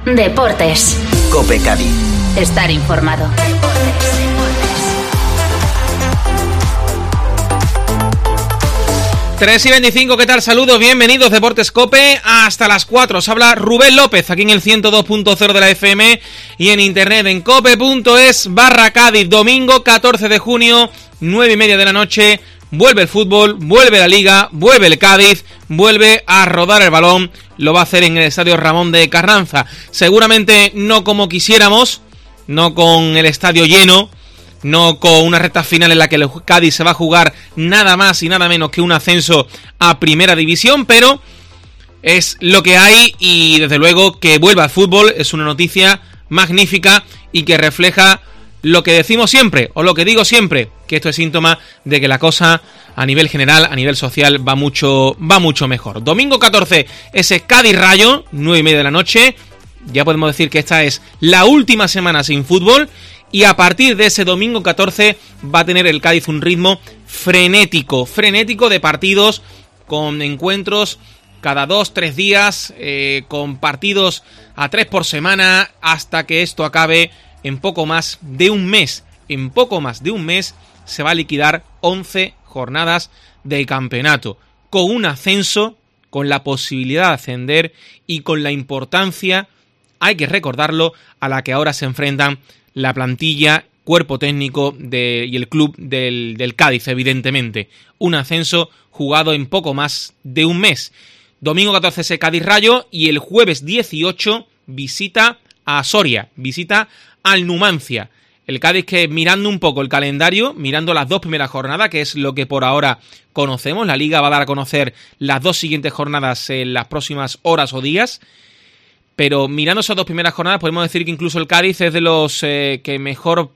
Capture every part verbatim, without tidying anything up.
Deportes. COPE Cádiz. Estar informado. tres y veinticinco, ¿qué tal? Saludos, bienvenidos, Deportes COPE, hasta las cuatro. Os habla Rubén López, aquí en el ciento dos punto cero de la F M y en internet en cope punto es barra Cádiz. Domingo catorce de junio, nueve y media de la noche, vuelve el fútbol, vuelve la Liga, vuelve el Cádiz, vuelve a rodar el balón. Lo va a hacer en el estadio Ramón de Carranza. Seguramente no como quisiéramos, no con el estadio lleno, no con una recta final en la que el Cádiz se va a jugar nada más y nada menos que un ascenso a Primera División, pero es lo que hay y desde luego que vuelva al fútbol es una noticia magnífica y que refleja lo que decimos siempre, o lo que digo siempre, que esto es síntoma de que la cosa a nivel general, a nivel social, va mucho, va mucho mejor. Domingo catorce, ese Cádiz Rayo, nueve y media de la noche. Ya podemos decir que esta es la última semana sin fútbol. Y a partir de ese domingo catorce va a tener el Cádiz un ritmo frenético, frenético de partidos, con encuentros cada dos, tres días, eh, con partidos a tres por semana, hasta que esto acabe en poco más de un mes. En poco más de un mes se va a liquidar once jornadas de campeonato, con un ascenso, con la posibilidad de ascender y con la importancia, hay que recordarlo, a la que ahora se enfrentan la plantilla, cuerpo técnico de, y el club del, del Cádiz, evidentemente. Un ascenso jugado en poco más de un mes. Domingo catorce ese Cádiz Rayo y el jueves dieciocho visita a Soria, visita al Numancia. El Cádiz que, mirando un poco el calendario, mirando las dos primeras jornadas, que es lo que por ahora conocemos, la Liga va a dar a conocer las dos siguientes jornadas en las próximas horas o días. Pero mirando esas dos primeras jornadas podemos decir que incluso el Cádiz es de los eh, que mejor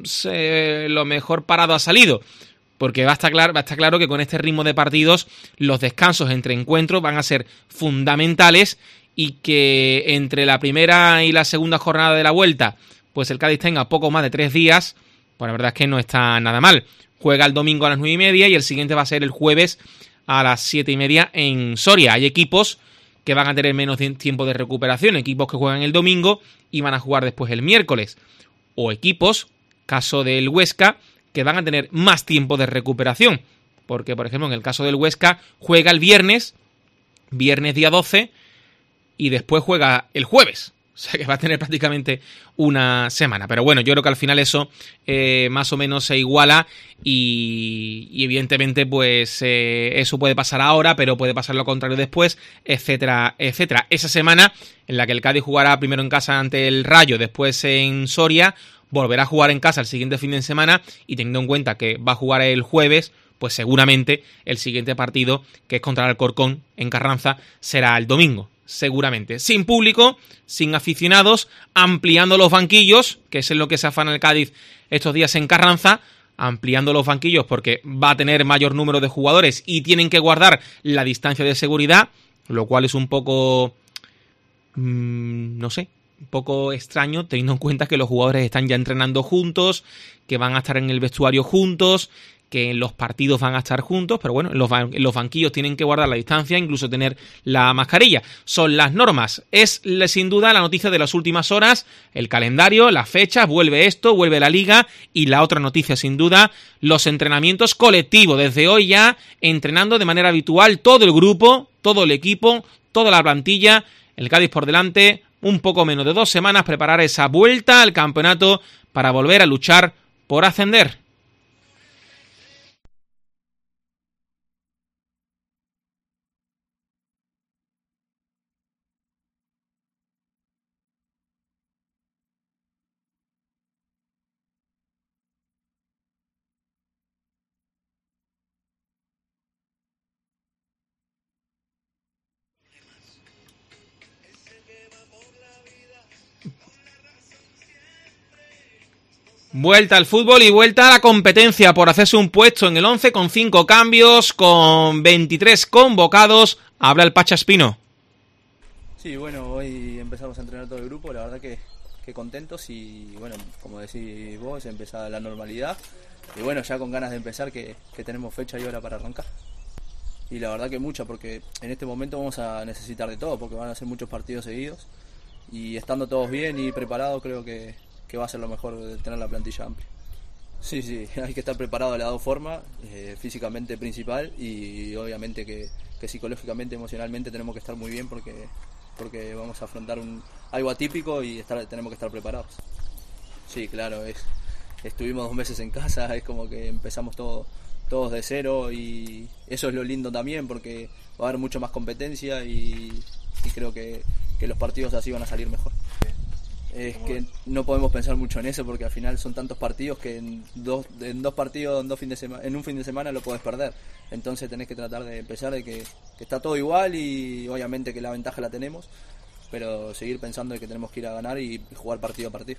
eh, lo mejor parado ha salido. Porque va a, estar claro, va a estar claro que con este ritmo de partidos los descansos entre encuentros van a ser fundamentales y que entre la primera y la segunda jornada de la vuelta pues el Cádiz tenga poco más de tres días, pues la verdad es que no está nada mal. Juega el domingo a las nueve y media y el siguiente va a ser el jueves a las siete y media en Soria. Hay equipos que van a tener menos tiempo de recuperación, equipos que juegan el domingo y van a jugar después el miércoles, o equipos, caso del Huesca, que van a tener más tiempo de recuperación, porque por ejemplo en el caso del Huesca juega el viernes, viernes día doce, y después juega el jueves, o sea que va a tener prácticamente una semana. Pero bueno, yo creo que al final eso eh, más o menos se iguala y, y evidentemente pues eh, eso puede pasar ahora, pero puede pasar lo contrario después, etcétera, etcétera. Esa semana en la que el Cádiz jugará primero en casa ante el Rayo, después en Soria, volverá a jugar en casa el siguiente fin de semana y teniendo en cuenta que va a jugar el jueves, pues seguramente el siguiente partido, que es contra el Alcorcón en Carranza, será el domingo. Seguramente, sin público, sin aficionados, ampliando los banquillos, que es en lo que se afana el Cádiz estos días en Carranza, ampliando los banquillos porque va a tener mayor número de jugadores y tienen que guardar la distancia de seguridad, lo cual es un poco, mmm, no sé, un poco extraño teniendo en cuenta que los jugadores están ya entrenando juntos, que van a estar en el vestuario juntos, que en los partidos van a estar juntos, pero bueno, en los, ban- en los banquillos tienen que guardar la distancia, incluso tener la mascarilla. Son las normas. Es sin duda la noticia de las últimas horas, el calendario, las fechas, vuelve esto, vuelve la Liga, y la otra noticia sin duda, los entrenamientos colectivos. Desde hoy ya entrenando de manera habitual todo el grupo, todo el equipo, toda la plantilla, el Cádiz por delante, un poco menos de dos semanas, preparar esa vuelta al campeonato para volver a luchar por ascender. Vuelta al fútbol y vuelta a la competencia por hacerse un puesto en el once con cinco cambios, con veintitrés convocados. Habla el Pacha Espino. Sí, bueno, hoy empezamos a entrenar todo el grupo, la verdad que, que contentos y bueno, como decís vos, empezar la normalidad y bueno, ya con ganas de empezar que, que tenemos fecha y hora para arrancar. Y la verdad que mucha, porque en este momento vamos a necesitar de todo, porque van a ser muchos partidos seguidos y estando todos bien y preparados creo que, que va a ser lo mejor de tener la plantilla amplia. Sí, sí, hay que estar preparado de las dos formas, eh, físicamente principal y obviamente que, que psicológicamente, emocionalmente tenemos que estar muy bien porque, porque vamos a afrontar un, algo atípico y estar, tenemos que estar preparados. Sí, claro, es, estuvimos dos meses en casa, es como que empezamos todo, todos de cero y eso es lo lindo también porque va a haber mucho más competencia y, y creo que, que los partidos así van a salir mejor. Es que no podemos pensar mucho en eso porque al final son tantos partidos que en dos, en dos partidos, en, dos fin de sema, en un fin de semana lo podés perder. Entonces tenés que tratar de empezar de que, que está todo igual y obviamente que la ventaja la tenemos, pero seguir pensando de que tenemos que ir a ganar y jugar partido a partido.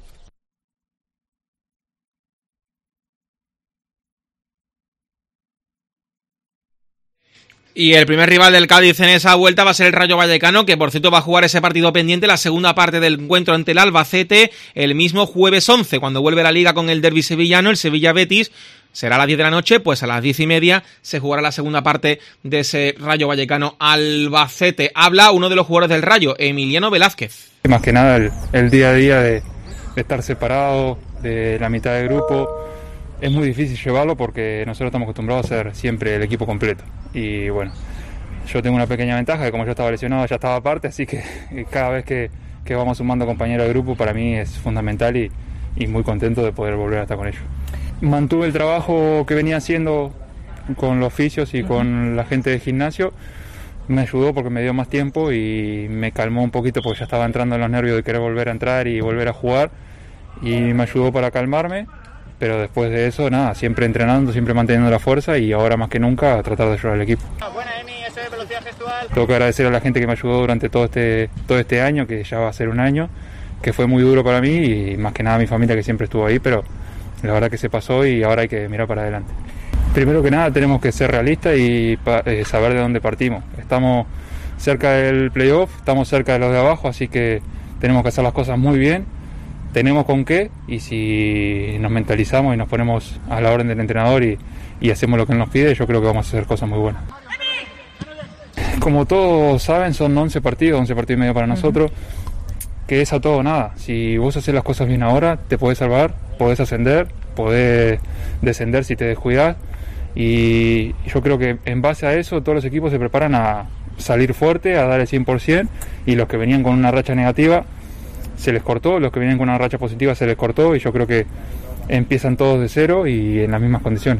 Y el primer rival del Cádiz en esa vuelta va a ser el Rayo Vallecano, que por cierto va a jugar ese partido pendiente, la segunda parte del encuentro ante el Albacete, el mismo jueves once, cuando vuelve la Liga con el derbi sevillano, el Sevilla-Betis. Será a las diez de la noche, pues a las diez y media se jugará la segunda parte de ese Rayo Vallecano Albacete. Habla uno de los jugadores del Rayo, Emiliano Velázquez. Más que nada el, el día a día de, de estar separado de la mitad del grupo. Es muy difícil llevarlo porque nosotros estamos acostumbrados a ser siempre el equipo completo. Y bueno, yo tengo una pequeña ventaja que como yo estaba lesionado ya estaba aparte, así que cada vez que, que vamos sumando compañeros de grupo para mí es fundamental y, y muy contento de poder volver a estar con ellos. Mantuve el trabajo que venía haciendo con los fisios y con la gente de gimnasio, me ayudó porque me dio más tiempo y me calmó un poquito porque ya estaba entrando en los nervios de querer volver a entrar y volver a jugar y me ayudó para calmarme. Pero después de eso, nada, siempre entrenando, siempre manteniendo la fuerza y ahora más que nunca a tratar de ayudar al equipo. Buena, Emi, eso es velocidad gestual. Tengo que agradecer a la gente que me ayudó durante todo este, todo este año, que ya va a ser un año, que fue muy duro para mí y más que nada a mi familia que siempre estuvo ahí, pero la verdad que se pasó y ahora hay que mirar para adelante. Primero que nada tenemos que ser realistas y eh, saber de dónde partimos. Estamos cerca del playoff, estamos cerca de los de abajo, así que tenemos que hacer las cosas muy bien. Tenemos con qué y si nos mentalizamos y nos ponemos a la orden del entrenador y, y hacemos lo que él nos pide, yo creo que vamos a hacer cosas muy buenas. Como todos saben, son once partidos, once partidos y medio para nosotros, que es a todo o nada. Si vos haces las cosas bien ahora, te podés salvar, podés ascender, podés descender si te descuidás y yo creo que en base a eso todos los equipos se preparan a salir fuerte, a dar el cien por ciento y los que venían con una racha negativa se les cortó, los que vienen con una racha positiva se les cortó y yo creo que empiezan todos de cero y en las mismas condiciones.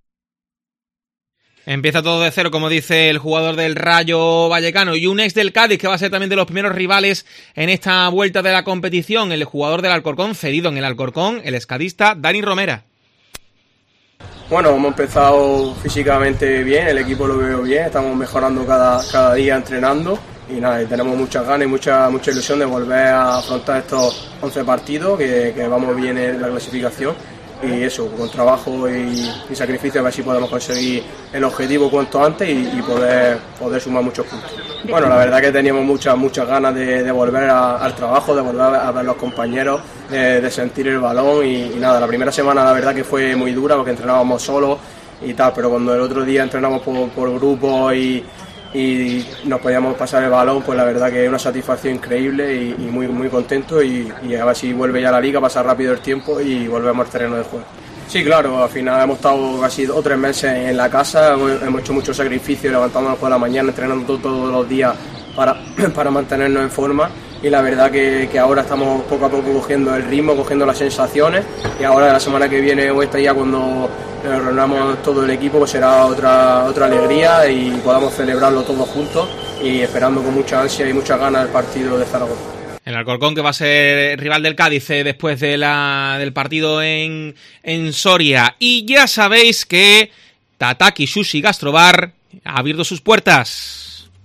Empieza todo de cero, como dice el jugador del Rayo Vallecano y un ex del Cádiz que va a ser también de los primeros rivales en esta vuelta de la competición, el jugador del Alcorcón, cedido en el Alcorcón, el escadista Dani Romera. Bueno, hemos empezado físicamente bien, el equipo lo veo bien, estamos mejorando cada, cada día entrenando. Y nada, tenemos muchas ganas y mucha mucha ilusión de volver a afrontar estos once partidos, que, que vamos bien en la clasificación. Y eso, con trabajo y, y sacrificio, a ver si podemos conseguir el objetivo cuanto antes y, y poder, poder sumar muchos puntos. Bueno, la verdad que teníamos muchas muchas ganas de, de volver a, al trabajo, de volver a ver a los compañeros, de, de sentir el balón y, y nada, la primera semana la verdad que fue muy dura porque entrenábamos solos y tal, pero cuando el otro día entrenamos por, por grupos y y nos podíamos pasar el balón, pues la verdad que es una satisfacción increíble y, y muy muy contento y, y a ver si vuelve ya la liga, pasar rápido el tiempo y volvemos al terreno de juego. Sí, claro, al final hemos estado casi dos o tres meses en la casa, hemos, hemos hecho mucho sacrificio, levantándonos por la mañana, entrenando todo, todos los días para, para mantenernos en forma y la verdad que, que ahora estamos poco a poco cogiendo el ritmo, cogiendo las sensaciones y ahora la semana que viene o esta ya cuando nos reunamos todo el equipo pues será otra otra alegría y podamos celebrarlo todos juntos y esperando con mucha ansia y muchas ganas el partido de Zaragoza. El Alcorcón que va a ser rival del Cádiz eh, después de la, del partido en, en Soria. Y ya sabéis que Tataki Sushi Gastrobar ha abierto sus puertas.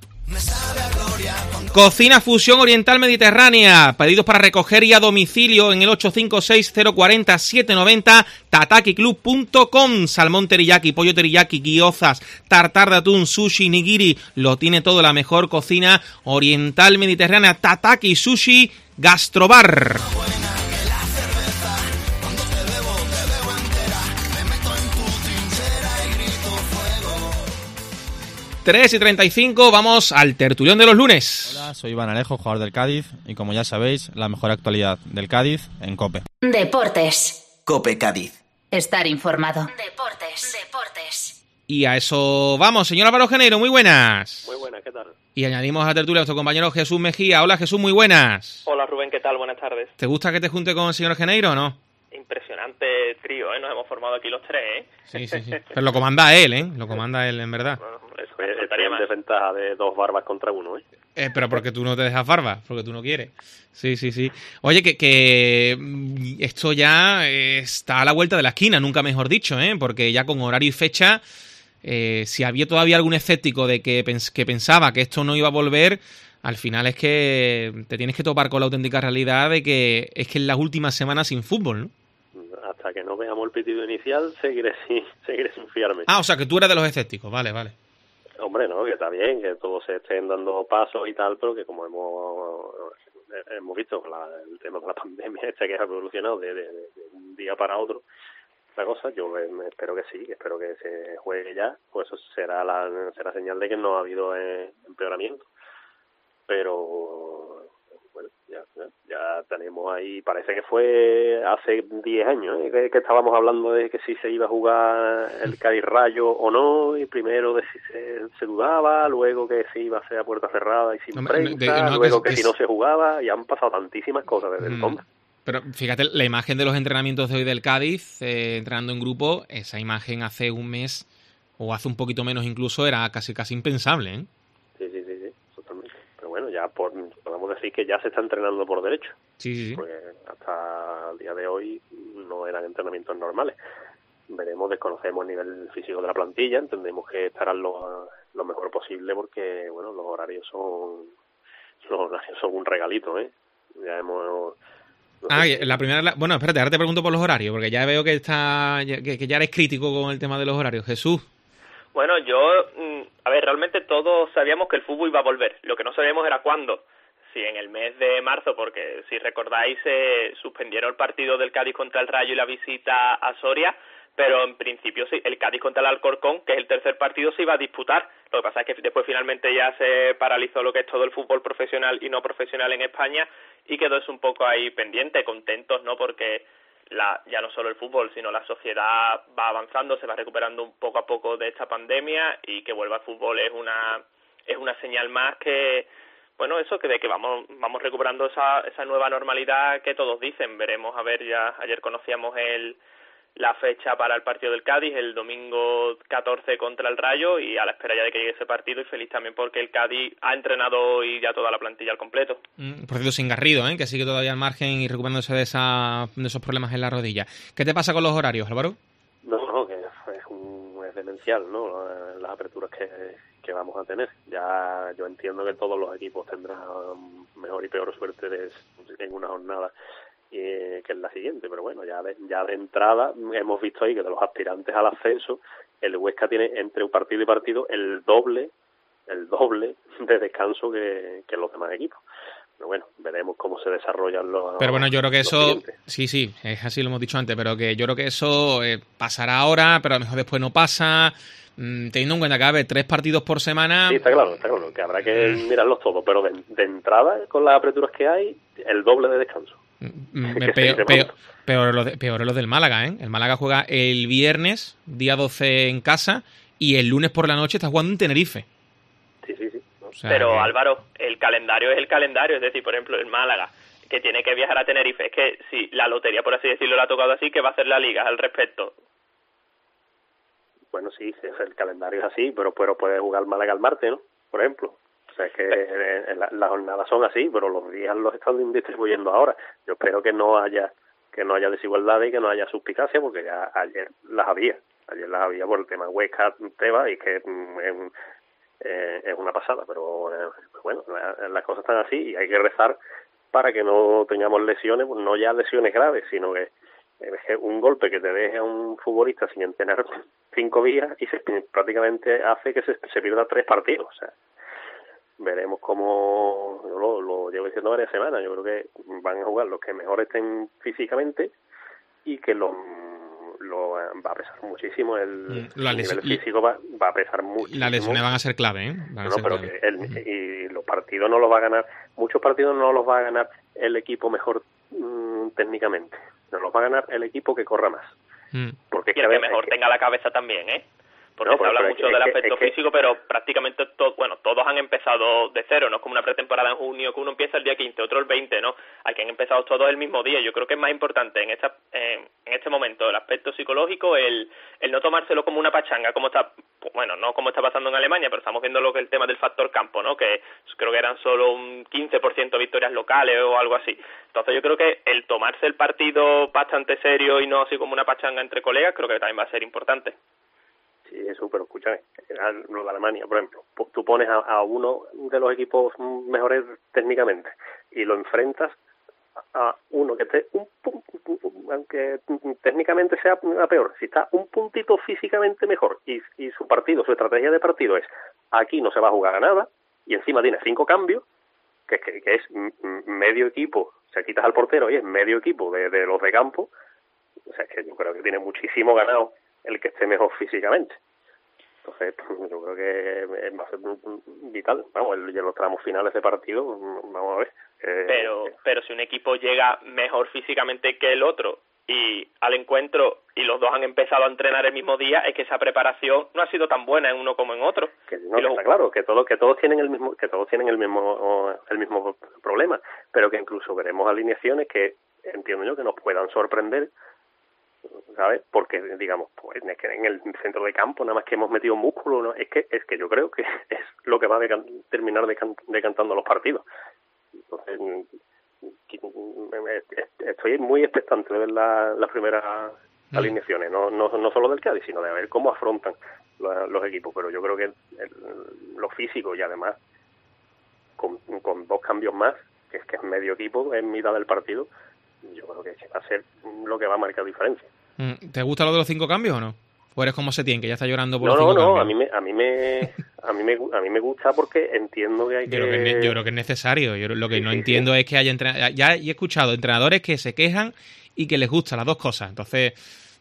Cocina Fusión Oriental Mediterránea. Pedidos para recoger y a domicilio en el ocho cinco seis cero cuatro cero siete nueve cero, tataki club punto com. Salmón teriyaki, pollo teriyaki, guiozas, tartar de atún, sushi, nigiri. Lo tiene todo, la mejor cocina oriental mediterránea. Tataki Sushi Gastrobar. tres y treinta y cinco, vamos al tertulión de los lunes. Hola, soy Iván Alejo, jugador del Cádiz, y como ya sabéis, la mejor actualidad del Cádiz en COPE. Deportes. COPE Cádiz. Estar informado. Deportes. Deportes. Y a eso vamos, señor Álvaro Geneiro, muy buenas. Muy buenas, ¿qué tal? Y añadimos a la tertulia a nuestro compañero Jesús Mejía. Hola Jesús, muy buenas. Hola Rubén, ¿qué tal? Buenas tardes. ¿Te gusta que te junte con el señor Geneiro o no? Impresionante trío, ¿eh? Nos hemos formado aquí los tres, ¿eh? Sí, sí, sí. Pero lo comanda él, ¿eh? Lo comanda él, en verdad. Bueno, eso es, estaría en desventaja de dos barbas contra uno, ¿eh? Eh, pero porque tú no te dejas barba, porque tú no quieres. Sí, sí, sí. Oye, que, que esto ya está a la vuelta de la esquina, nunca mejor dicho, ¿eh? Porque ya con horario y fecha, eh, si había todavía algún escéptico de que, pens que pensaba que esto no iba a volver, al final es que te tienes que topar con la auténtica realidad de que es que en las últimas semanas sin fútbol, ¿no? Hasta que no veamos el pitido inicial, seguiré sin, seguiré sin fiarme. Ah, o sea, que tú eras de los escépticos, vale, vale. Hombre, no, que está bien, que todos se estén dando pasos y tal, pero que como hemos hemos visto la, el tema de la pandemia este que ha evolucionado de, de, de un día para otro, la cosa, yo me, me espero que sí, que espero que se juegue ya, pues eso será la será señal de que no ha habido eh, empeoramiento. Pero bueno, ya, ya, ya tenemos ahí, parece que fue hace diez años ¿eh? que, que estábamos hablando de que si se iba a jugar el Cádiz Rayo o no, y primero de si se, se dudaba, luego que se iba a hacer a puerta cerrada y sin no, prensa, de, no, luego que, que, que si no se jugaba, y han pasado tantísimas cosas desde mm, entonces. Pero fíjate, la imagen de los entrenamientos de hoy del Cádiz, eh, entrenando en grupo, esa imagen hace un mes, o hace un poquito menos incluso, era casi casi impensable, ¿eh? Sí, sí, sí, sí, totalmente. Pero bueno, ya por, podemos decir que ya se está entrenando por derecho. Sí, sí, sí. Porque hasta el día de hoy no eran entrenamientos normales. Veremos, desconocemos el nivel físico de la plantilla, entendemos que estarán lo, lo mejor posible porque, bueno, los horarios son los horarios son un regalito, ¿eh? Ya hemos... No ah, sé si... la primera... Bueno, espérate, ahora te pregunto por los horarios, porque ya veo que está que, que ya eres crítico con el tema de los horarios. Jesús. Bueno, yo... A ver, realmente todos sabíamos que el fútbol iba a volver. Lo que no sabíamos era cuándo. Si en el mes de marzo, porque si recordáis, se suspendieron el partido del Cádiz contra el Rayo y la visita a Soria, pero en principio sí, el Cádiz contra el Alcorcón, que es el tercer partido, se iba a disputar. Lo que pasa es que después finalmente ya se paralizó lo que es todo el fútbol profesional y no profesional en España y quedó eso un poco ahí pendiente, contentos, ¿no? Porque la, ya no solo el fútbol, sino la sociedad va avanzando, se va recuperando un poco a poco de esta pandemia y que vuelva al fútbol es una es una señal más que, bueno, eso que de que vamos vamos recuperando esa esa nueva normalidad que todos dicen. Veremos, a ver, ya ayer conocíamos el la fecha para el partido del Cádiz, el domingo catorce contra el Rayo, y a la espera ya de que llegue ese partido, y feliz también porque el Cádiz ha entrenado hoy ya toda la plantilla al completo. Mm, por cierto, sin Garrido, ¿eh? Que sigue todavía al margen y recuperándose de, esa, de esos problemas en la rodilla. ¿Qué te pasa con los horarios, Álvaro? No, no, que es, un, es demencial, ¿no? Las aperturas que, que vamos a tener. Ya yo entiendo que todos los equipos tendrán mejor y peor suerte de, en una jornada que es la siguiente, pero bueno, ya de, ya de entrada hemos visto ahí que de los aspirantes al ascenso, el Huesca tiene entre un partido y partido el doble, el doble de descanso que, que los demás equipos. Pero bueno, veremos cómo se desarrollan los Pero bueno, yo creo que eso, siguientes. sí, sí, es así, lo hemos dicho antes, pero que yo creo que eso eh, pasará ahora, pero a lo mejor después no pasa, mmm, teniendo en cuenta que hay tres partidos por semana. Sí, está claro, está claro, que habrá que mirarlos todos, pero de, de entrada, con las aperturas que hay, el doble de descanso. Peor, peor, peor, lo de, peor lo del Málaga, ¿eh? El Málaga juega el viernes, día doce en casa, y el lunes por la noche está jugando en Tenerife. Sí, sí, sí. O sea, pero que... Álvaro, el calendario es el calendario, es decir, por ejemplo, el Málaga, que tiene que viajar a Tenerife, es que si la lotería, por así decirlo, le ha tocado así, ¿qué va a hacer la Liga al respecto? Bueno, sí, el calendario es así, pero, pero puede jugar Málaga el martes, ¿no? Por ejemplo. O sea, es que eh, las la jornadas son así, pero los días los están distribuyendo ahora. Yo espero que no haya que no haya desigualdad y que no haya suspicacia, porque ya ayer las había. Ayer las había por el tema Huesca-Tebas y que mm, es, eh, es una pasada. Pero eh, bueno, la, las cosas están así y hay que rezar para que no tengamos lesiones, pues no ya lesiones graves, sino que, eh, que un golpe que te deje a un futbolista sin entrenar cinco días y se, prácticamente hace que se, se pierda tres partidos. O sea, veremos cómo, yo lo, lo llevo diciendo varias semanas, yo creo que van a jugar los que mejor estén físicamente y que los, lo va a pesar muchísimo, el, mm, el nivel físico va, va a pesar muchísimo. Las lesiones van a ser clave, ¿eh? Van a no, ser pero clave. Que el, mm. y los partidos no los va a ganar, muchos partidos no los va a ganar el equipo mejor mmm, técnicamente, no los va a ganar el equipo que corra más. Mm. Porque y el que mejor tenga la cabeza también, ¿eh? Porque no, se habla pero mucho es que, del es aspecto que, físico, pero prácticamente to, bueno, todos han empezado de cero, no es como una pretemporada en junio que uno empieza el día quince, otro el veinte, ¿no? Aquí han empezado todos el mismo día. Yo creo que es más importante en esta eh, en este momento el aspecto psicológico, el, el no tomárselo como una pachanga, como está, bueno, no como está pasando en Alemania, pero estamos viendo lo que el tema del factor campo, ¿no? Que creo que eran solo un quince por ciento de victorias locales o algo así. Entonces yo creo que el tomarse el partido bastante serio y no así como una pachanga entre colegas, creo que también va a ser importante. Sí, eso, pero escúchame, lo de Alemania, por ejemplo, tú pones a, a uno de los equipos mejores técnicamente y lo enfrentas a uno que esté un aunque técnicamente sea peor, si está un puntito físicamente mejor y, y su partido, su estrategia de partido es aquí no se va a jugar a nada y encima tiene cinco cambios, que, que, que es medio equipo, o sea, quitas al portero y es medio equipo de, de los de campo, o sea, que yo creo que tiene muchísimo ganado el que esté mejor físicamente. Entonces, yo creo que va a ser vital. Vamos, en los tramos finales de partido, vamos a ver. Eh, pero pero si un equipo llega mejor físicamente que el otro y al encuentro y los dos han empezado a entrenar el mismo día, es que esa preparación no ha sido tan buena en uno como en otro. Que no, que está claro, que todos que todos tienen el mismo que todos tienen el mismo el mismo problema, pero que incluso veremos alineaciones que entiendo yo que nos puedan sorprender, ¿sabes? Porque digamos, pues es que en el centro de campo nada más que hemos metido músculo, ¿no? Es que es que yo creo que es lo que va a decan- terminar decan- decantando los partidos. Entonces, estoy muy expectante de ver las la primeras mm. alineaciones, no, no no solo del Cádiz, sino de ver cómo afrontan los, los equipos. Pero yo creo que el, el, lo físico y además con, con dos cambios más, que es que es medio equipo en mitad del partido, yo creo que va a ser lo que va a marcar diferencia. ¿Te gusta lo de los cinco cambios o no? ¿O eres como Setién, que ya está llorando por no, los cinco no, cambios? No, a mí me, a mí me, a mí me, a mí me gusta porque entiendo que hay yo que. Creo que es, yo creo que es necesario. Yo lo que sí, no sí, entiendo sí. es que haya entrenadores. Ya he escuchado entrenadores que se quejan y que les gustan las dos cosas. Entonces,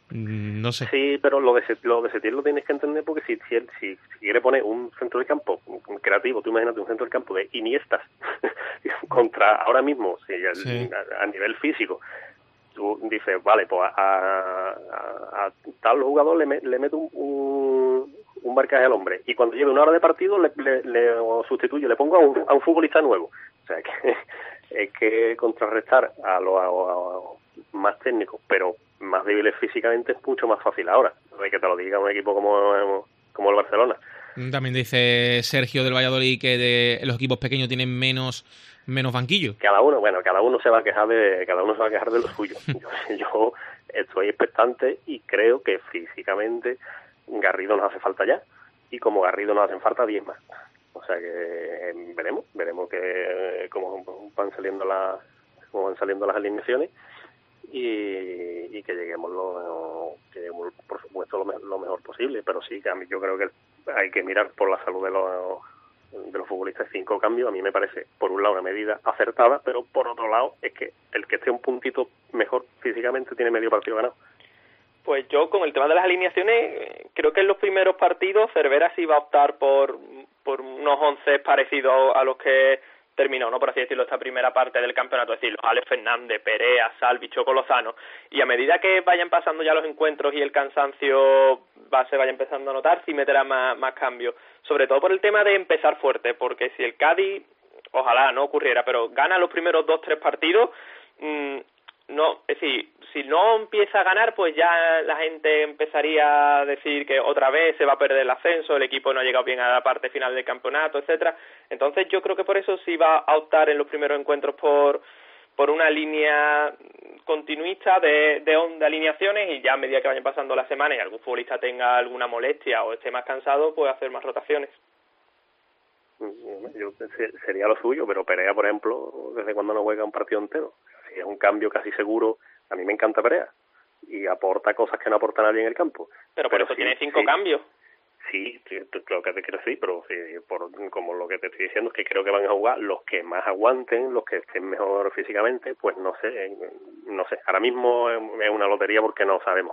no sé. Sí, pero lo de lo de Setién lo tienes que entender porque si si, él, si, si quiere poner un centro de campo un creativo, tú imagínate un centro de campo de Iniestas contra ahora mismo, sí, el, sí. A, a nivel físico. Tú dices, vale, pues a, a, a, a tal jugador le, me, le meto un, un, un marcaje al hombre y cuando lleve una hora de partido le, le, le sustituyo, le pongo a un, a un futbolista nuevo. O sea, que es que contrarrestar a los a, a más técnicos, pero más débiles físicamente es mucho más fácil ahora, de que te lo diga un equipo como, como el Barcelona. También dice Sergio del Valladolid que de los equipos pequeños tienen menos menos banquillo. Cada uno, bueno, cada uno se va a quejar de cada uno se va a quejar de lo suyo. Yo, yo estoy expectante y creo que físicamente Garrido nos hace falta ya y como Garrido nos hacen falta diez más. O sea que eh, veremos, veremos que cómo van saliendo las cómo van saliendo las alineaciones y, y que lleguemos lo que lleguemos por supuesto lo, me, lo mejor posible, pero sí que a mí yo creo que hay que mirar por la salud de los de los futbolistas. Cinco cambios a mí me parece por un lado una medida acertada, pero por otro lado es que el que esté un puntito mejor físicamente tiene medio partido ganado. Pues yo con el tema de las alineaciones creo que en los primeros partidos Cervera sí va a optar por por unos once parecidos a los que terminó, ¿no? Por así decirlo, esta primera parte del campeonato, es decir, Alex Fernández, Perea, Salvi, Choco Lozano, y a medida que vayan pasando ya los encuentros y el cansancio va, se vaya empezando a notar, sí meterá más, más cambios, sobre todo por el tema de empezar fuerte, porque si el Cádiz, ojalá no ocurriera, pero gana los primeros dos, tres partidos, mmm, no, es decir, si no empieza a ganar, pues ya la gente empezaría a decir que otra vez se va a perder el ascenso, el equipo no ha llegado bien a la parte final del campeonato, etcétera. Entonces yo creo que por eso sí va a optar en los primeros encuentros por por una línea continuista de, de, de alineaciones y ya a medida que vayan pasando las semanas y algún futbolista tenga alguna molestia o esté más cansado, puede hacer más rotaciones. Yo, sería lo suyo, pero Perea, por ejemplo, ¿desde cuándo no juega un partido entero? Si es un cambio casi seguro, a mí me encanta Perea y aporta cosas que no aporta nadie en el campo. Pero por pero eso sí, tiene cinco sí, cambios. Sí, lo que te quiero decir, pero sí, por, como lo que te estoy diciendo es que creo que van a jugar los que más aguanten, los que estén mejor físicamente, pues no sé, no sé, ahora mismo es una lotería porque no sabemos.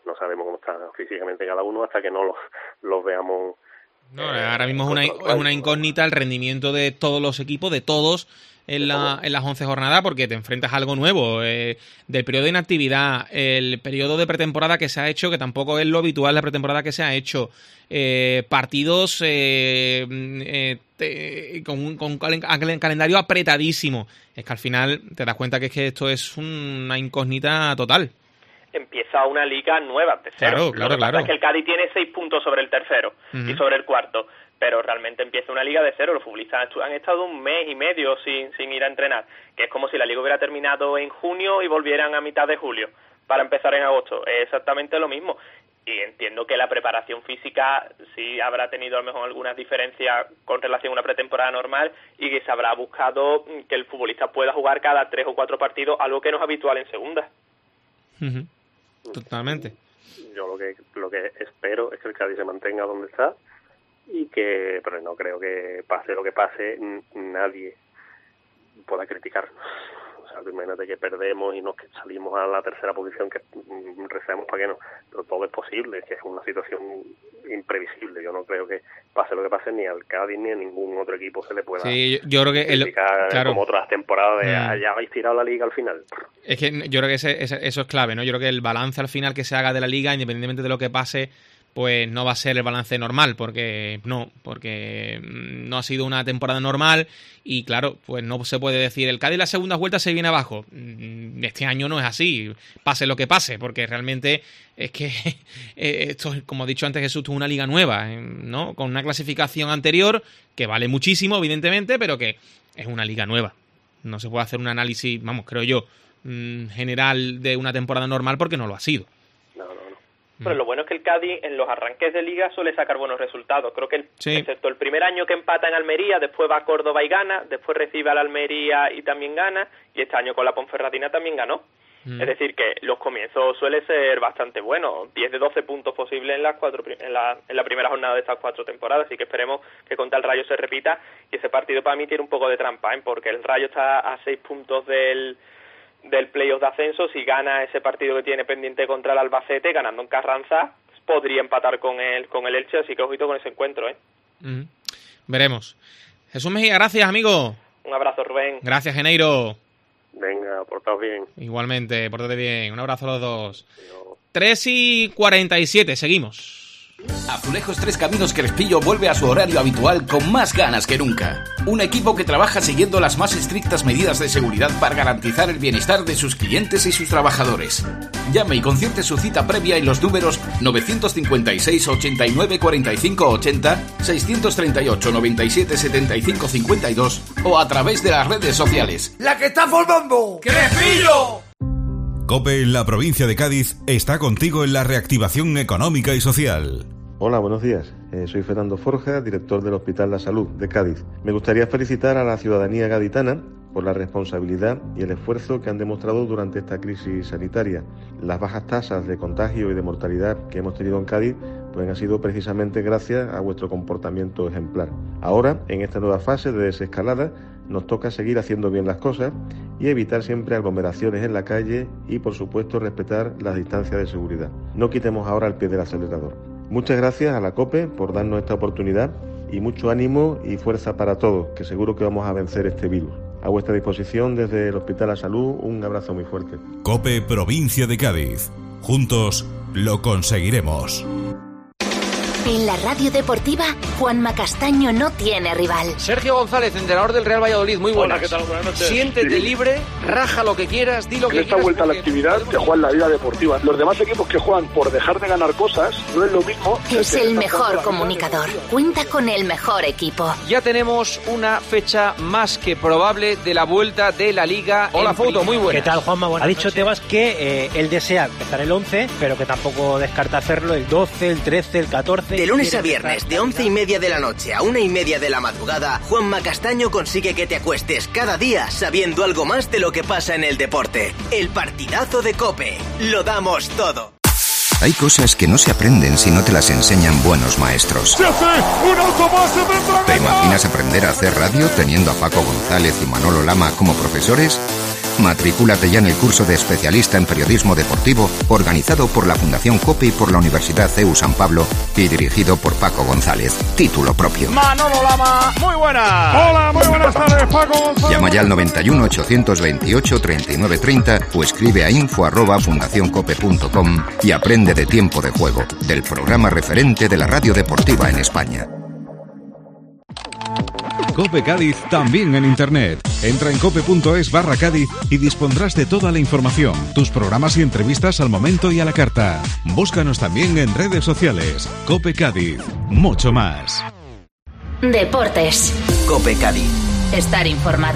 no sabemos cómo está físicamente cada uno hasta que no los, los veamos. No, ahora mismo es una, es una incógnita el rendimiento de todos los equipos, de todos en, la, en las once jornadas, porque te enfrentas a algo nuevo, eh, del periodo de inactividad, el periodo de pretemporada que se ha hecho, que tampoco es lo habitual, la pretemporada que se ha hecho, eh, partidos eh, eh, te, con, un, con un calendario apretadísimo. Es que al final te das cuenta que es que esto es una incógnita total. Empieza una liga nueva de cero. Claro, claro, Lo que pasa claro. es que el Cádiz tiene seis puntos sobre el tercero uh-huh. y sobre el cuarto, pero realmente empieza una liga de cero. Los futbolistas han estado un mes y medio sin, sin ir a entrenar, que es como si la liga hubiera terminado en junio y volvieran a mitad de julio para empezar en agosto. Es exactamente lo mismo. Y entiendo que la preparación física sí habrá tenido a lo mejor algunas diferencias con relación a una pretemporada normal y que se habrá buscado que el futbolista pueda jugar cada tres o cuatro partidos, algo que no es habitual en segunda. Uh-huh. Totalmente. Yo lo que lo que espero es que el Cádiz se mantenga donde está y que, pero no creo que pase lo que pase, n- nadie pueda criticarnos. O sea, imagínate que perdemos y nos que salimos a la tercera posición, que mm, recemos para que no, pero todo es posible, que es una situación imprevisible. Yo no creo que pase lo que pase ni al Cádiz ni a ningún otro equipo se le pueda sí, yo, yo creo que criticar el, claro. como otras temporadas de mm. ya habéis tirado la liga al final. Es que yo creo que ese, ese, eso es clave, ¿no? Yo creo que el balance al final que se haga de la liga, independientemente de lo que pase, pues no va a ser el balance normal, porque no, porque no ha sido una temporada normal y claro, pues no se puede decir el Cádiz la segunda vuelta se viene abajo. Este año no es así, pase lo que pase, porque realmente es que esto, como ha dicho antes Jesús, es una liga nueva, ¿no? Con una clasificación anterior que vale muchísimo, evidentemente, pero que es una liga nueva. No se puede hacer un análisis, vamos, creo yo, general de una temporada normal porque no lo ha sido. Pero lo bueno es que el Cádiz en los arranques de liga suele sacar buenos resultados. Creo que el, sí. excepto el primer año que empata en Almería, después va a Córdoba y gana, después recibe a la Almería y también gana, y este año con la Ponferradina también ganó. Mm. Es decir, que los comienzos suelen ser bastante buenos, diez de doce puntos posibles en las cuatro en la, en la primera jornada de estas cuatro temporadas, así que esperemos que contra el Rayo se repita, y ese partido para mí tiene un poco de trampa, ¿eh? Porque el Rayo está a seis puntos del... del playoff de ascenso. Si gana ese partido que tiene pendiente contra el Albacete, ganando en Carranza, podría empatar con el con el Elche, así que ojito con ese encuentro, ¿eh? Mm. Veremos. Jesús Mejía, gracias, amigo. Un abrazo, Rubén. Gracias, Geneiro. Venga, portaos bien. Igualmente, portate bien. Un abrazo a los dos. Yo... tres y cuarenta y siete, seguimos. Azulejos Tres Caminos Crespillo vuelve a su horario habitual con más ganas que nunca. Un equipo que trabaja siguiendo las más estrictas medidas de seguridad para garantizar el bienestar de sus clientes y sus trabajadores. Llame y concierte su cita previa en los números novecientos cincuenta y seis, ochenta y nueve, cuarenta y cinco, ochenta, seiscientos treinta y ocho, noventa y siete, setenta y cinco, cincuenta y dos o a través de las redes sociales. ¡La que está formando! ¡Crespillo! COPE en la provincia de Cádiz está contigo en la reactivación económica y social. Hola, buenos días. Eh, soy Fernando Forja, director del Hospital La Salud de Cádiz. Me gustaría felicitar a la ciudadanía gaditana por la responsabilidad y el esfuerzo que han demostrado durante esta crisis sanitaria. Las bajas tasas de contagio y de mortalidad que hemos tenido en Cádiz pues han sido precisamente gracias a vuestro comportamiento ejemplar. Ahora, en esta nueva fase de desescalada, nos toca seguir haciendo bien las cosas y evitar siempre aglomeraciones en la calle y, por supuesto, respetar las distancias de seguridad. No quitemos ahora el pie del acelerador. Muchas gracias a la COPE por darnos esta oportunidad y mucho ánimo y fuerza para todos, que seguro que vamos a vencer este virus. A vuestra disposición desde el Hospital La Salud, un abrazo muy fuerte. COPE Provincia de Cádiz. Juntos lo conseguiremos. En la radio deportiva, Juanma Castaño no tiene rival. Sergio González, entrenador del Real Valladolid, muy buenas. Hola, ¿qué tal? Buenas noches. Siéntete sí. libre, raja lo que quieras, di lo que en quieras. En esta vuelta a la actividad te juegan la vida deportiva. Los demás equipos que juegan por dejar de ganar cosas no es lo mismo. Es el mejor comunicador. Cuenta con el mejor equipo. Ya tenemos una fecha más que probable de la vuelta de la Liga. Hola, Foto, muy buena. ¿Qué tal, Juanma? Buenas ha dicho noches. Tebas que eh, él desea empezar el once, pero que tampoco descarta hacerlo el doce, el trece, el catorce. De lunes a viernes. De once y media de la noche a una y media de la madrugada, Juanma Castaño consigue que te acuestes cada día sabiendo algo más de lo que pasa en el deporte. El partidazo de COPE. Lo damos todo. Hay cosas que no se aprenden si no te las enseñan buenos maestros. ¡Se hace un autopase de ¿Te imaginas aprender a hacer radio teniendo a Paco González y Manolo Lama como profesores? Matricúlate ya en el curso de especialista en periodismo deportivo organizado por la Fundación COPE y por la Universidad C E U San Pablo y dirigido por Paco González. Título propio. Manolo Lama, muy buenas. Hola, muy buenas tardes, Paco González. Llama ya al noventa y uno, ochocientos veintiocho, treinta y nueve treinta o escribe a info arroba fundacioncope punto com y aprende de Tiempo de Juego, del programa referente de la radio deportiva en España. COPE Cádiz también en Internet. Entra en cope.es barra Cádiz y dispondrás de toda la información, tus programas y entrevistas al momento y a la carta. Búscanos también en redes sociales. COPE Cádiz. Mucho más. Deportes. COPE Cádiz. Estar informado.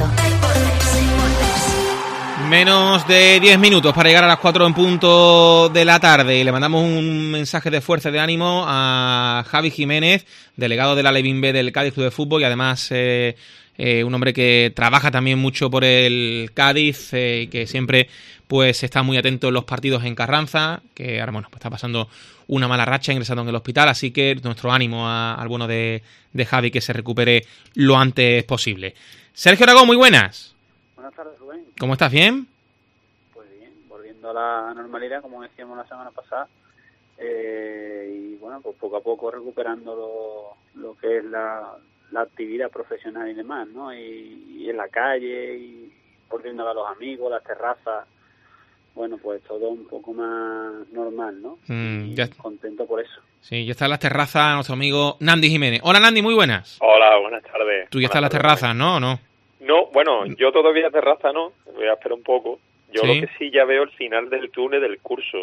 Menos de diez minutos para llegar a las cuatro en punto de la tarde y le mandamos un mensaje de fuerza y de ánimo a Javi Jiménez, delegado de la Levín B del Cádiz Club de Fútbol y además eh, eh, un hombre que trabaja también mucho por el Cádiz y eh, que siempre pues está muy atento en los partidos en Carranza, que ahora bueno, pues está pasando una mala racha ingresando en el hospital, así que nuestro ánimo a, al bueno de, de Javi, que se recupere lo antes posible. Sergio Aragón, muy buenas. Buenas tardes, Rubén. ¿Cómo estás? ¿Bien? Pues bien, volviendo a la normalidad, como decíamos la semana pasada, eh, y bueno, pues poco a poco recuperando lo, lo que es la, la actividad profesional y demás, ¿no? Y, y en la calle, y volviendo a los amigos, las terrazas, bueno, pues todo un poco más normal, ¿no? Mm, y ya. Contento por eso. Sí, ya está en las terrazas nuestro amigo Nandi Jiménez. Hola Nandi, muy buenas. Hola, buenas tardes. Tú ya estás en las terrazas, ¿no? ¿O no? No, bueno, yo todavía terraza no, voy a esperar un poco. Yo ¿Sí? Lo que sí ya veo el final del túnel del curso,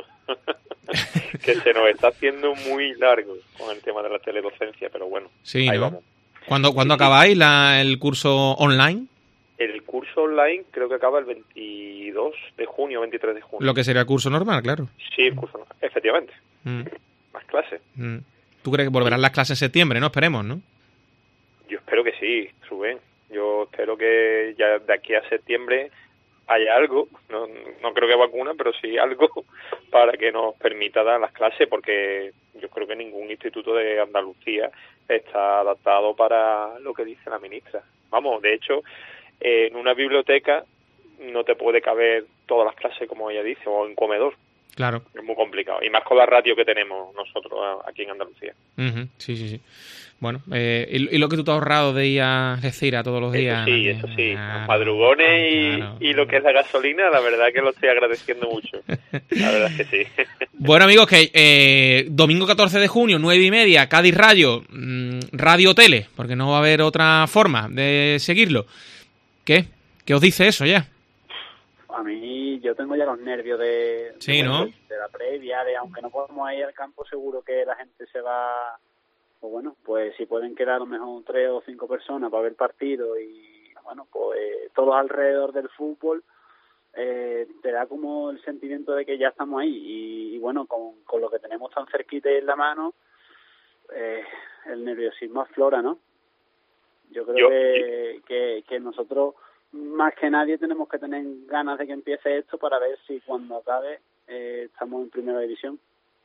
que se nos está haciendo muy largo con el tema de la teledocencia, pero bueno, Sí, ahí ¿no? vamos. ¿Cuándo, ¿cuándo Sí, acabáis la, el curso online? El curso online creo que acaba el veintidós de junio, veintitrés de junio. Lo que sería el curso normal, claro. Sí, el curso online, efectivamente. Mm, Más clases. mm. ¿Tú crees que volverán las clases en septiembre, no? Esperemos, ¿no? Yo espero que sí, Rubén. Yo espero que ya de aquí a septiembre haya algo, no, no creo que vacuna, pero sí algo para que nos permita dar las clases, porque yo creo que ningún instituto de Andalucía está adaptado para lo que dice la ministra. Vamos, de hecho, eh, en una biblioteca no te puede caber todas las clases como ella dice, o en comedor. Claro. Es muy complicado, y más con la radio que tenemos nosotros aquí en Andalucía. Uh-huh. Sí, sí, sí. Bueno, eh, y, y lo que tú te has ahorrado de ir a Gecira todos los días. Eso sí, eso sí. Ah, Los madrugones y, claro. y lo que es la gasolina, la verdad que lo estoy agradeciendo mucho. La verdad es que sí. Bueno, amigos, que eh, domingo catorce de junio, nueve y media, Cádiz Radio, mmm, Radio Tele, porque no va a haber otra forma de seguirlo. ¿Qué? ¿Qué os dice eso ya? A mí, yo tengo ya los nervios de, Sí, de, ¿no? de la previa, de aunque no podamos ir al campo, seguro que la gente se va, pues bueno, pues si pueden quedar a lo mejor tres o cinco personas para ver el partido y bueno, pues todos alrededor del fútbol, eh, te da como el sentimiento de que ya estamos ahí y, y bueno, con, con lo que tenemos tan cerquita y en la mano, eh, el nerviosismo aflora, ¿no? Yo creo Yo- que, que, que nosotros más que nadie tenemos que tener ganas de que empiece esto para ver si cuando acabe eh, estamos en primera división.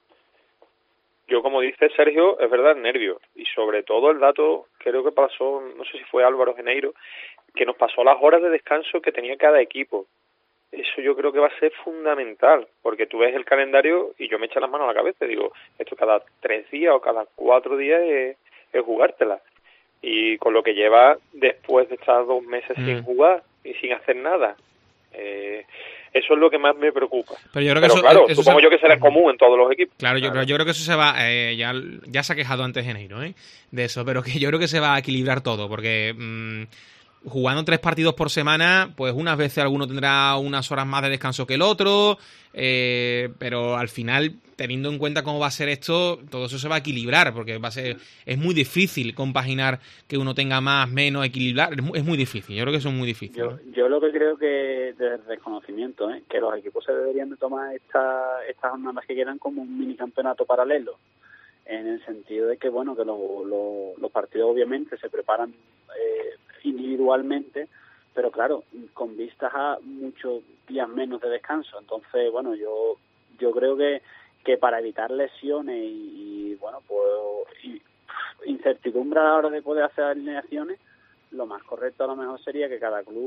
Yo, como dice Sergio, es verdad, nervio. Y sobre todo el dato, creo que pasó, no sé si fue Álvaro Geneiro, que nos pasó las horas de descanso que tenía cada equipo. Eso yo creo que va a ser fundamental, porque tú ves el calendario y yo me echo las manos a la cabeza y digo, esto cada tres días o cada cuatro días es, es jugártela. Y con lo que lleva después de estar dos meses Mm. sin jugar y sin hacer nada, eh, eso es lo que más me preocupa. Pero yo creo que Pero eso, claro, eso supongo se- yo que será común en todos los equipos. Claro, yo, pero yo creo que eso se va, eh, ya, ya se ha quejado antes Geneiro, ¿eh? De eso, pero que yo creo que se va a equilibrar todo, porque mmm, jugando tres partidos por semana, pues unas veces alguno tendrá unas horas más de descanso que el otro, eh, pero al final, teniendo en cuenta cómo va a ser esto, todo eso se va a equilibrar, porque va a ser, es muy difícil compaginar que uno tenga más, menos, equilibrar, es muy, es muy difícil, yo creo que eso es muy difícil. Yo, ¿no? yo lo que creo que desde el desconocimiento, ¿eh? Que los equipos se deberían de tomar esta, estas jornadas que quedan como un mini campeonato paralelo, en el sentido de que bueno que los, los, los partidos obviamente se preparan eh, individualmente, pero claro, con vistas a muchos días menos de descanso. Entonces, bueno, yo yo creo que, que para evitar lesiones y, y bueno, pues y, incertidumbre a la hora de poder hacer alineaciones, lo más correcto a lo mejor sería que cada club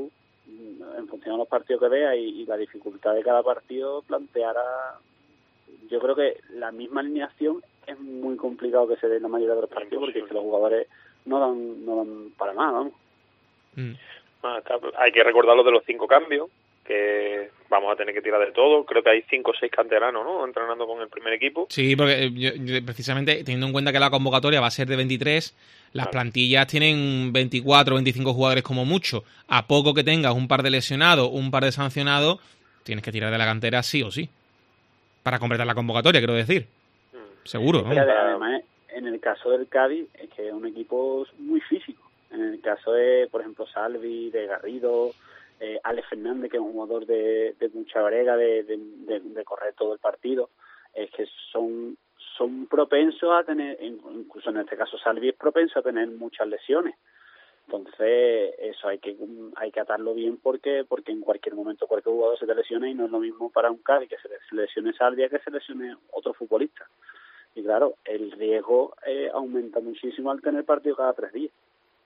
en función de los partidos que vea y, y la dificultad de cada partido, planteara. Yo creo que la misma alineación es muy complicado que se dé en la mayoría de los partidos, porque es que los jugadores no dan, no dan para nada, vamos. Mm. Ah, está, hay que recordar lo de los cinco cambios, que vamos a tener que tirar de todo. Creo que hay cinco o seis canteranos, ¿no?, entrenando con el primer equipo. Sí, porque yo, yo, precisamente teniendo en cuenta que la convocatoria va a ser de veintitrés, las claro. plantillas tienen veinticuatro o veinticinco jugadores como mucho. A poco que tengas un par de lesionados, un par de sancionados, tienes que tirar de la cantera sí o sí, para completar la convocatoria, quiero decir. Mm. Seguro, ¿no? Además, en el caso del Cádiz, es que es un equipo muy físico. En el caso de, por ejemplo, Salvi, de Garrido, eh, Alex Fernández, que es un jugador de, de mucha brega, de, de, de, de correr todo el partido, es que son son propensos a tener, incluso en este caso Salvi es propenso a tener muchas lesiones. Entonces, eso hay que hay que atarlo bien, porque porque en cualquier momento cualquier jugador se te lesiona, y no es lo mismo para un Cádiz que se lesione Salvi que se lesione otro futbolista. Y claro, el riesgo eh, aumenta muchísimo al tener partido cada tres días.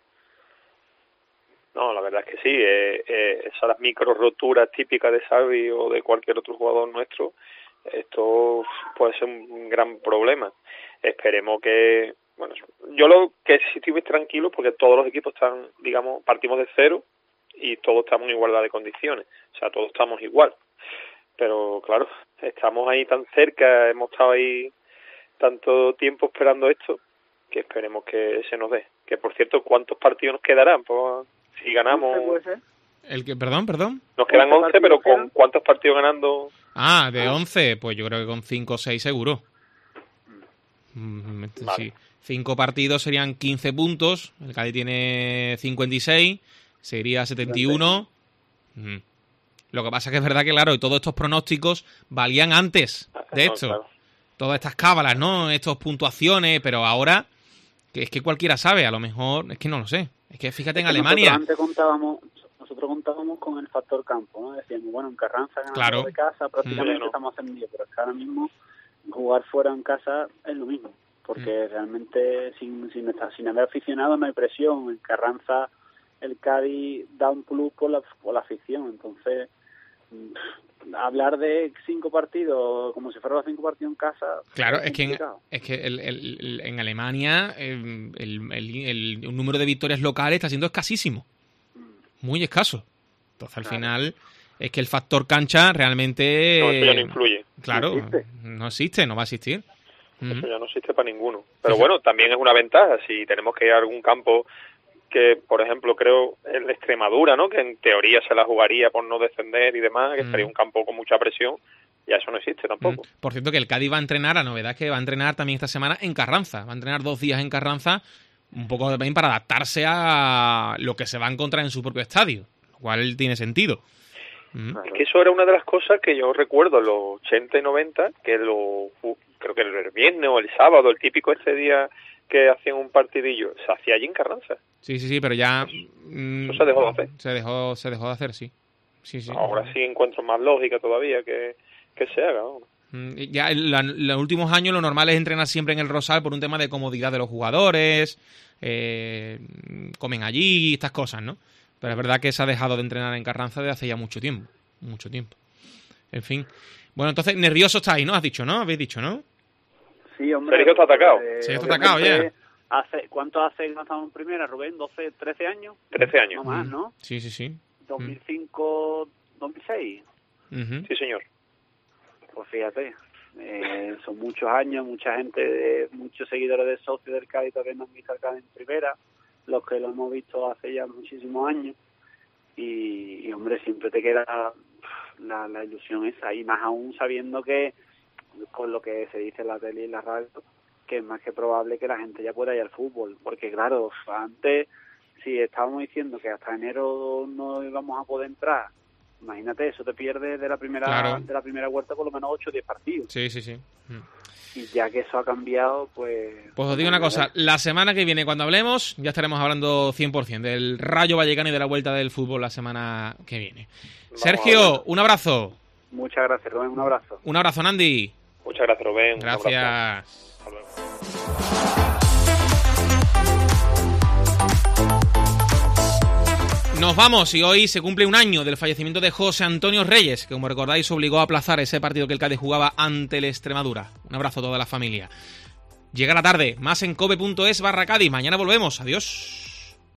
No, la verdad es que sí, eh, eh, esas micro roturas típicas de Salvi o de cualquier otro jugador nuestro, esto puede ser un gran problema. Esperemos que, bueno, yo lo que sí estoy tranquilo, porque todos los equipos están, digamos, partimos de cero y todos estamos en igualdad de condiciones, o sea, todos estamos igual. Pero claro, estamos ahí tan cerca, hemos estado ahí tanto tiempo esperando esto, que esperemos que se nos dé. Que por cierto, ¿cuántos partidos nos quedarán? Pues si ganamos... ¿El que, perdón, perdón? Nos quedan once, pero ¿con cuántos partidos ganando? Ah, de once, pues yo creo que con cinco o seis seguro. Vale. Sí. cinco partidos serían quince puntos, el Cádiz tiene cincuenta y seis, sería setenta y uno. Mm. Lo que pasa es que es verdad que, claro, y todos estos pronósticos valían antes de esto. Claro. Todas estas cábalas, ¿no? Estas puntuaciones, pero ahora, que es que cualquiera sabe, a lo mejor, es que no lo sé. Es que fíjate, en es que Alemania... Nosotros antes contábamos, nosotros contábamos con el factor campo, ¿no? Decíamos, bueno, en Carranza ganando claro. de casa, prácticamente mm. estamos ascendidos, pero es que ahora mismo jugar fuera en casa es lo mismo, porque mm. realmente sin, sin, estar, sin haber aficionado no hay presión. En Carranza el Cádiz da un plus por la, por la afición, entonces... hablar de cinco partidos como si fueran los cinco partidos en casa, claro, es, es que en, es que el, el, el, en Alemania el, el, el, el número de victorias locales está siendo escasísimo, muy escaso. Entonces al claro. final es que el factor cancha realmente no, eso ya no influye. Claro, no existe, no, existe, no va a existir. Eso uh-huh. ya no existe para ninguno. Pero sí, bueno, también es una ventaja si tenemos que ir a algún campo que, por ejemplo, creo en Extremadura, ¿no?, que en teoría se la jugaría por no descender y demás, que mm. estaría un campo con mucha presión, y eso no existe tampoco. Mm. Por cierto, que el Cádiz va a entrenar, la novedad es que va a entrenar también esta semana en Carranza, va a entrenar dos días en Carranza, un poco también para adaptarse a lo que se va a encontrar en su propio estadio, lo cual tiene sentido. Mm. Es que eso era una de las cosas que yo recuerdo en los ochenta y noventa, que lo, creo que el viernes o el sábado, el típico este día que hacían un partidillo, se hacía allí en Carranza. Sí, sí, sí, pero ya... Eso se dejó de hacer. Se dejó, se dejó de hacer, sí. sí, sí. Ahora sí encuentro más lógica todavía que, que se haga. ¿no? Ya en la, los últimos años lo normal es entrenar siempre en el Rosal por un tema de comodidad de los jugadores, eh, comen allí y estas cosas, ¿no? Pero es verdad que se ha dejado de entrenar en Carranza desde hace ya mucho tiempo. Mucho tiempo. En fin. Bueno, entonces, nervioso estáis, ¿no? Has dicho, ¿no? Habéis dicho, ¿no? Sí, hombre. Sergio está atacado. Eh, sí, está atacado ya. Hace, ¿Cuánto hace que no estamos en primera, Rubén? ¿doce, trece años? trece años. No más, ¿no? Sí, sí, sí. dos mil cinco, dos mil seis. Uh-huh. Sí, señor. Pues fíjate, eh, son muchos años, mucha gente, muchos seguidores de socios del Cádiz todavía no han visto al Cádiz en primera, los que lo hemos visto hace ya muchísimos años, y, y hombre, siempre te queda la, la ilusión esa, y más aún sabiendo que, con lo que se dice en la tele y en la radio, que es más que probable que la gente ya pueda ir al fútbol, porque claro, antes, si estábamos diciendo que hasta enero no íbamos a poder entrar, imagínate, eso te pierde de la primera claro. de la primera vuelta por lo menos ocho o diez partidos. Sí, sí, sí. Y ya que eso ha cambiado, pues... Pues os digo una cosa, la semana que viene cuando hablemos ya estaremos hablando cien por ciento del Rayo Vallecano y de la vuelta del fútbol la semana que viene. Vamos, Sergio, un abrazo. Muchas gracias, Rubén, un abrazo. Un abrazo, Nandi. Muchas gracias, Rubén. Gracias. Nos vamos y hoy se cumple un año del fallecimiento de José Antonio Reyes, que como recordáis obligó a aplazar ese partido que el Cádiz jugaba ante el Extremadura. Un abrazo a toda la familia. Llega la tarde, más en cope punto es barra Cádiz. Mañana volvemos. Adiós.